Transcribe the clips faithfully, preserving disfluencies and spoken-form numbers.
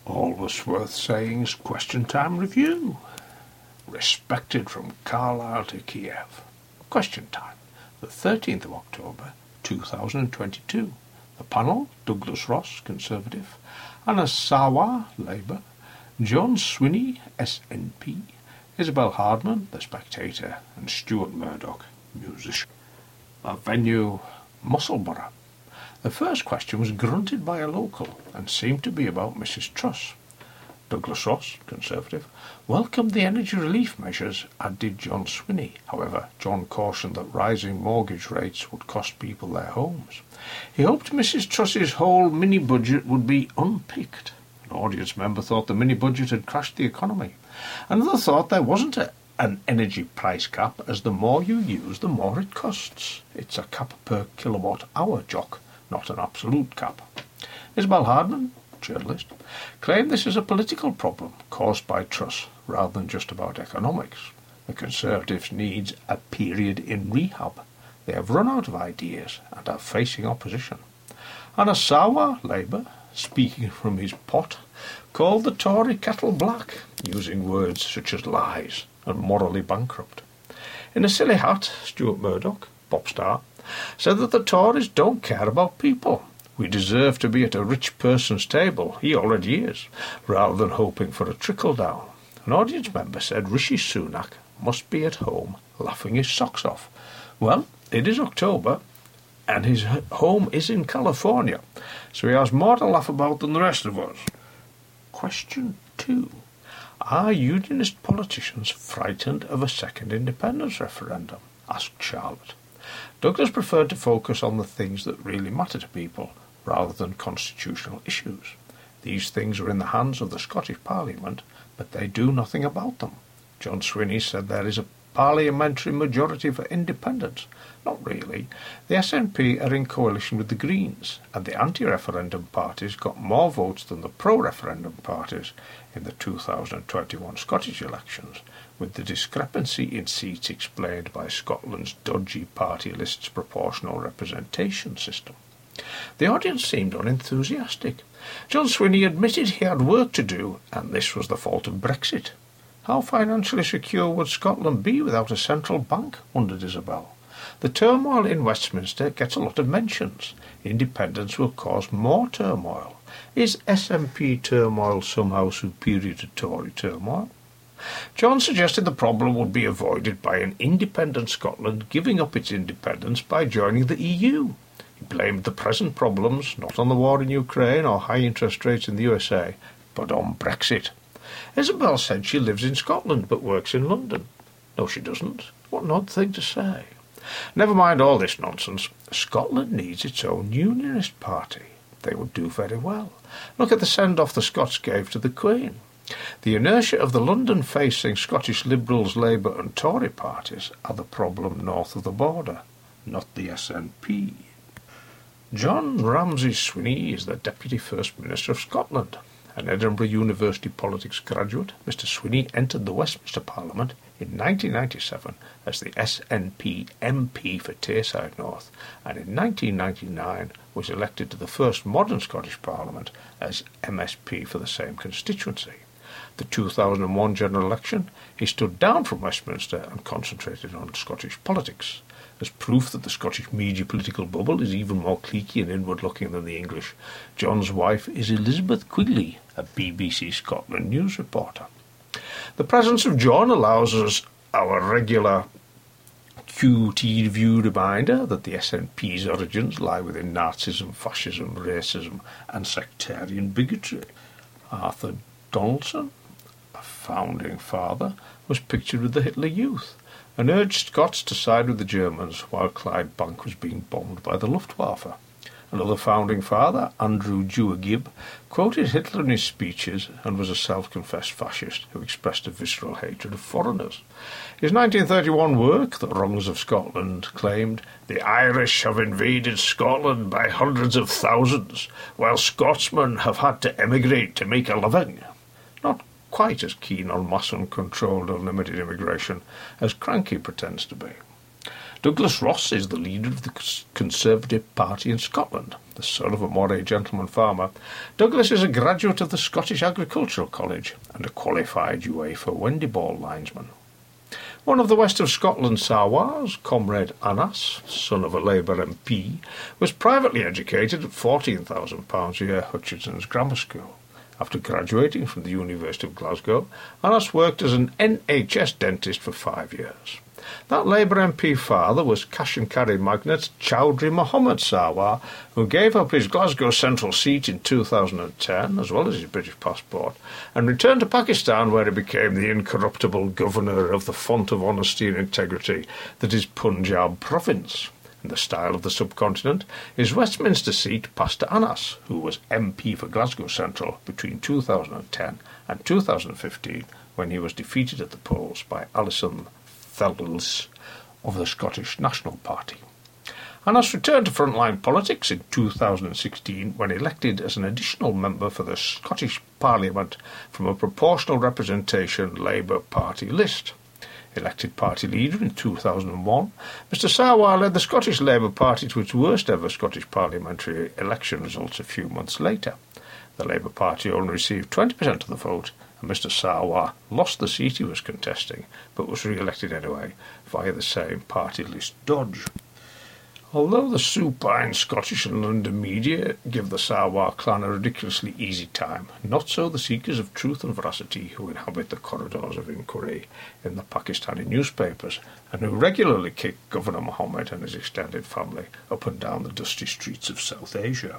Always worth saying's Question Time Review. Respected from Carlisle to Kiev. Question Time, the thirteenth of October, two thousand twenty-two. The panel, Douglas Ross, Conservative, Anna Sawar, Labour, John Swinney, S N P, Isabel Hardman, The Spectator, and Stuart Murdoch, musician. The venue, Musselburgh. The first question was grunted by a local and seemed to be about Missus Truss. Douglas Ross, Conservative, welcomed the energy relief measures, as did John Swinney. However, John cautioned that rising mortgage rates would cost people their homes. He hoped Missus Truss's whole mini-budget would be unpicked. An audience member thought the mini-budget had crashed the economy. Another thought there wasn't a, an energy price cap, as the more you use, the more it costs. It's a cap per kilowatt-hour, Jock, not an absolute cap. Isabel Hardman, journalist, claimed this is a political problem caused by Truss rather than just about economics. The Conservatives need a period in rehab. They have run out of ideas and are facing opposition. Anna Sawar, Labour, speaking from his pot, called the Tory kettle black, using words such as lies and morally bankrupt. In a silly hat, Stuart Murdoch, pop star, said that the Tories don't care about people. We deserve to be at a rich person's table, he already is, rather than hoping for a trickle-down. An audience member said Rishi Sunak must be at home laughing his socks off. Well, it is October, and his home is in California, so he has more to laugh about than the rest of us. Question two. Are unionist politicians frightened of a second independence referendum? Asked Charlotte. Douglas preferred to focus on the things that really matter to people, rather than constitutional issues. These things are in the hands of the Scottish Parliament, but they do nothing about them. John Swinney said there is a parliamentary majority for independence. Not really. The S N P are in coalition with the Greens, and the anti-referendum parties got more votes than the pro-referendum parties in the two thousand twenty-one Scottish elections, with the discrepancy in seats explained by Scotland's dodgy party list's proportional representation system. The audience seemed unenthusiastic. John Swinney admitted he had work to do, and this was the fault of Brexit. How financially secure would Scotland be without a central bank? Wondered Isabel. The turmoil in Westminster gets a lot of mentions. Independence will cause more turmoil. Is S N P turmoil somehow superior to Tory turmoil? John suggested the problem would be avoided by an independent Scotland giving up its independence by joining the E U. He blamed the present problems not on the war in Ukraine or high interest rates in the U S A, but on Brexit. Isabel said she lives in Scotland but works in London. No, she doesn't. What an odd thing to say. Never mind all this nonsense. Scotland needs its own unionist party. They would do very well. Look at the send-off the Scots gave to the Queen. The inertia of the London-facing Scottish Liberals, Labour and Tory parties are the problem north of the border, not the S N P. John Ramsay Swinney is the Deputy First Minister of Scotland. An Edinburgh University politics graduate, Mister Swinney entered the Westminster Parliament in nineteen ninety-seven as the S N P M P for Tayside North, and in nineteen ninety-nine was elected to the first modern Scottish Parliament as M S P for the same constituency. The two thousand one general election, he stood down from Westminster and concentrated on Scottish politics. As proof that the Scottish media political bubble is even more cliquey and inward-looking than the English, John's wife is Elizabeth Quigley, a B B C Scotland news reporter. The presence of John allows us our regular Q T view reminder that the S N P's origins lie within Nazism, fascism, racism and sectarian bigotry. Arthur Donaldson, a founding father, was pictured with the Hitler Youth and urged Scots to side with the Germans while Clydebank was being bombed by the Luftwaffe. Another founding father, Andrew Dewar Gibb, quoted Hitler in his speeches and was a self-confessed fascist who expressed a visceral hatred of foreigners. His nineteen thirty-one work, The Wrongs of Scotland, claimed, "The Irish have invaded Scotland by hundreds of thousands, while Scotsmen have had to emigrate to make a living." Not quite as keen on mass uncontrolled unlimited immigration as Cranky pretends to be. Douglas Ross is the leader of the Conservative Party in Scotland. The son of a Moray gentleman farmer, Douglas is a graduate of the Scottish Agricultural College and a qualified UEFA Wendyball linesman. One of the West of Scotland Sawars, Comrade Anas, son of a Labour M P, was privately educated at fourteen thousand pounds a year at Hutchinson's Grammar School. After graduating from the University of Glasgow, Anas worked as an N H S dentist for five years. That Labour M P father was cash and carry magnate Chowdhury Mohammed Sawar, who gave up his Glasgow central seat in two thousand ten, as well as his British passport, and returned to Pakistan, where he became the incorruptible governor of the font of honesty and integrity that is Punjab province. In the style of the subcontinent, his Westminster seat passed to Anas, who was M P for Glasgow Central between two thousand ten and two thousand fifteen, when he was defeated at the polls by Alison Fells of the Scottish National Party. Anas returned to frontline politics in two thousand sixteen when elected as an additional member for the Scottish Parliament from a proportional representation Labour Party list. Elected party leader in two thousand one, Mr Sawar led the Scottish Labour Party to its worst ever Scottish parliamentary election results a few months later. The Labour Party only received twenty percent of the vote, and Mr Sawar lost the seat he was contesting, but was re-elected anyway via the same party list dodge. Although the supine Scottish and London media give the Sawar clan a ridiculously easy time, not so the seekers of truth and veracity who inhabit the corridors of inquiry in the Pakistani newspapers, and who regularly kick Governor Mohammed and his extended family up and down the dusty streets of South Asia.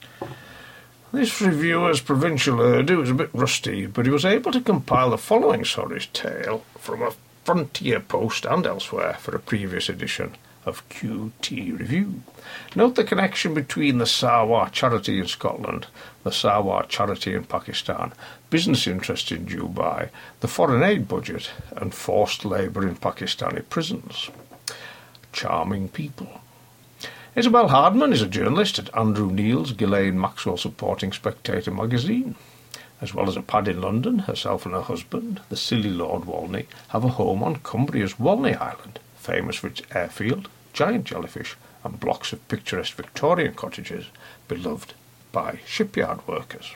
This reviewer's provincial Urdu is a bit rusty, but he was able to compile the following sorry tale from a Frontier Post and elsewhere for a previous edition of Q T Review. Note the connection between the Sawar charity in Scotland, the Sawar charity in Pakistan, business interests in Dubai, the foreign aid budget, and forced labour in Pakistani prisons. Charming people. Isabel Hardman is a journalist at Andrew Neil's Ghislaine Maxwell supporting Spectator magazine. As well as a pad in London, herself and her husband, the silly Lord Walney, have a home on Cumbria's Walney Island, famous for its airfield, giant jellyfish, and blocks of picturesque Victorian cottages, beloved by shipyard workers.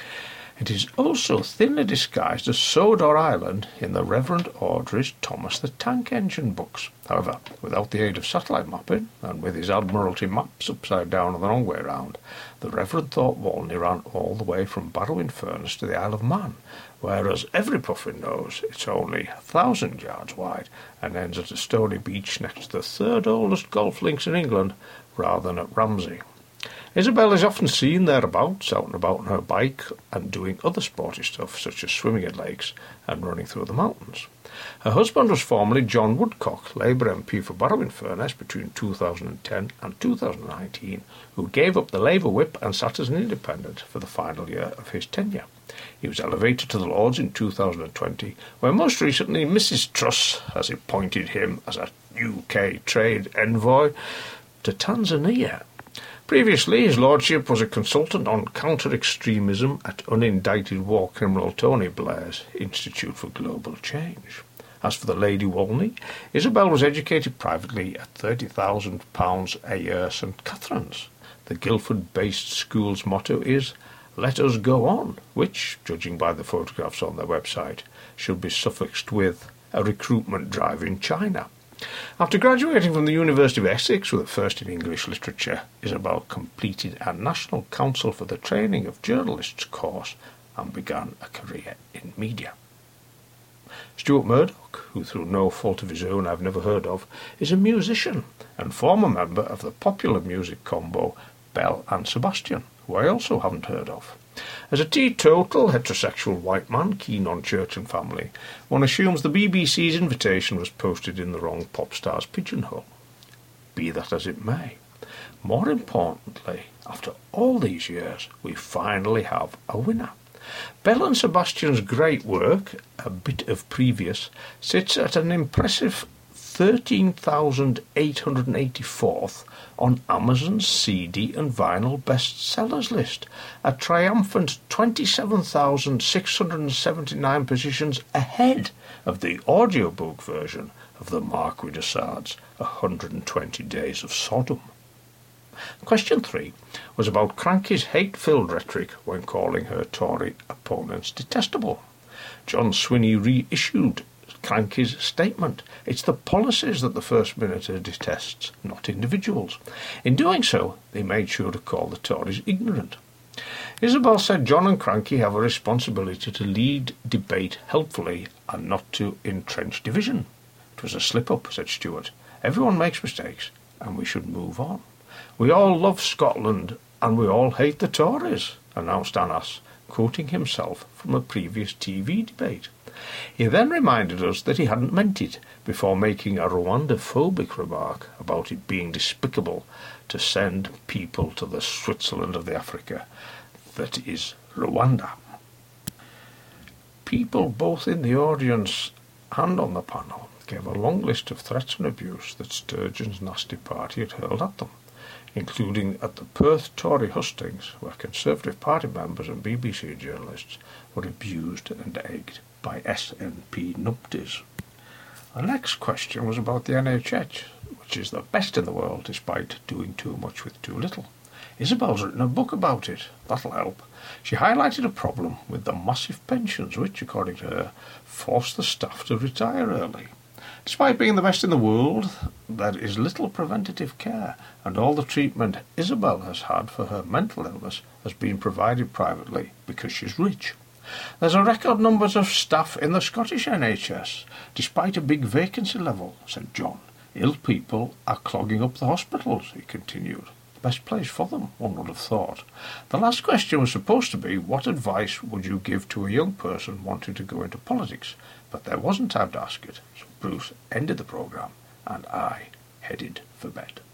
It is also thinly disguised as Sodor Island in the Reverend Audrey's Thomas the Tank Engine books. However, without the aid of satellite mapping, and with his Admiralty maps upside down and the wrong way round, the Reverend thought Walney ran all the way from Barrow-in-Furness to the Isle of Man, whereas every puffin knows it's only a thousand yards wide and ends at a stony beach next to the third oldest golf links in England, rather than at Ramsey. Isabel is often seen thereabouts, out and about on her bike, and doing other sporty stuff, such as swimming at lakes and running through the mountains. Her husband was formerly John Woodcock, Labour M P for Barrow-in-Furness between two thousand ten and two thousand nineteen, who gave up the Labour whip and sat as an independent for the final year of his tenure. He was elevated to the Lords in two thousand twenty, where most recently Missus Truss has appointed him as a U K trade envoy to Tanzania. Previously, his lordship was a consultant on counter-extremism at unindicted war criminal Tony Blair's Institute for Global Change. As for the Lady Walney, Isabel was educated privately at thirty thousand pounds a year at St Catherine's. The Guildford-based school's motto is, "Let us go on," which, judging by the photographs on their website, should be suffixed with a recruitment drive in China. After graduating from the University of Essex with a first in English literature, Isabel completed a National Council for the Training of Journalists course and began a career in media. Stuart Murdoch, who through no fault of his own I've never heard of, is a musician and former member of the popular music combo Belle and Sebastian, who I also haven't heard of. As a teetotal, heterosexual white man keen on church and family, one assumes the B B C's invitation was posted in the wrong pop star's pigeonhole. Be that as it may. More importantly, after all these years, we finally have a winner. Belle and Sebastian's great work, A Bit of Previous, sits at an impressive thirteen thousand eight hundred eighty-fourth on Amazon's C D and vinyl bestsellers list, a triumphant twenty-seven thousand six hundred seventy-nine positions ahead of the audiobook version of the Marquis de Sade's one hundred twenty Days of Sodom. Question three was about Cranky's hate-filled rhetoric when calling her Tory opponents detestable. John Swinney reissued Cranky's statement. It's the policies that the First Minister detests, not individuals. In doing so, they made sure to call the Tories ignorant. Isabel said John and Cranky have a responsibility to lead debate helpfully and not to entrench division. It was a slip-up, said Stewart. Everyone makes mistakes, and we should move on. We all love Scotland, and we all hate the Tories, announced Annas, quoting himself from a previous T V debate. He then reminded us that he hadn't meant it, before making a Rwanda-phobic remark about it being despicable to send people to the Switzerland of the Africa that is Rwanda. People both in the audience and on the panel gave a long list of threats and abuse that Sturgeon's nasty party had hurled at them, including at the Perth Tory hustings, where Conservative Party members and B B C journalists were abused and egged by S N P numpties. The next question was about the N H S, which is the best in the world despite doing too much with too little. Isabel's written a book about it. That'll help. She highlighted a problem with the massive pensions which, according to her, force the staff to retire early. Despite being the best in the world, there is little preventative care, and all the treatment Isabel has had for her mental illness has been provided privately because she's rich. There's a record numbers of staff in the Scottish N H S, despite a big vacancy level, said John. Ill people are clogging up the hospitals, he continued. The best place for them, one would have thought. The last question was supposed to be, what advice would you give to a young person wanting to go into politics? But there wasn't time to ask it, so Bruce ended the programme, and I headed for bed.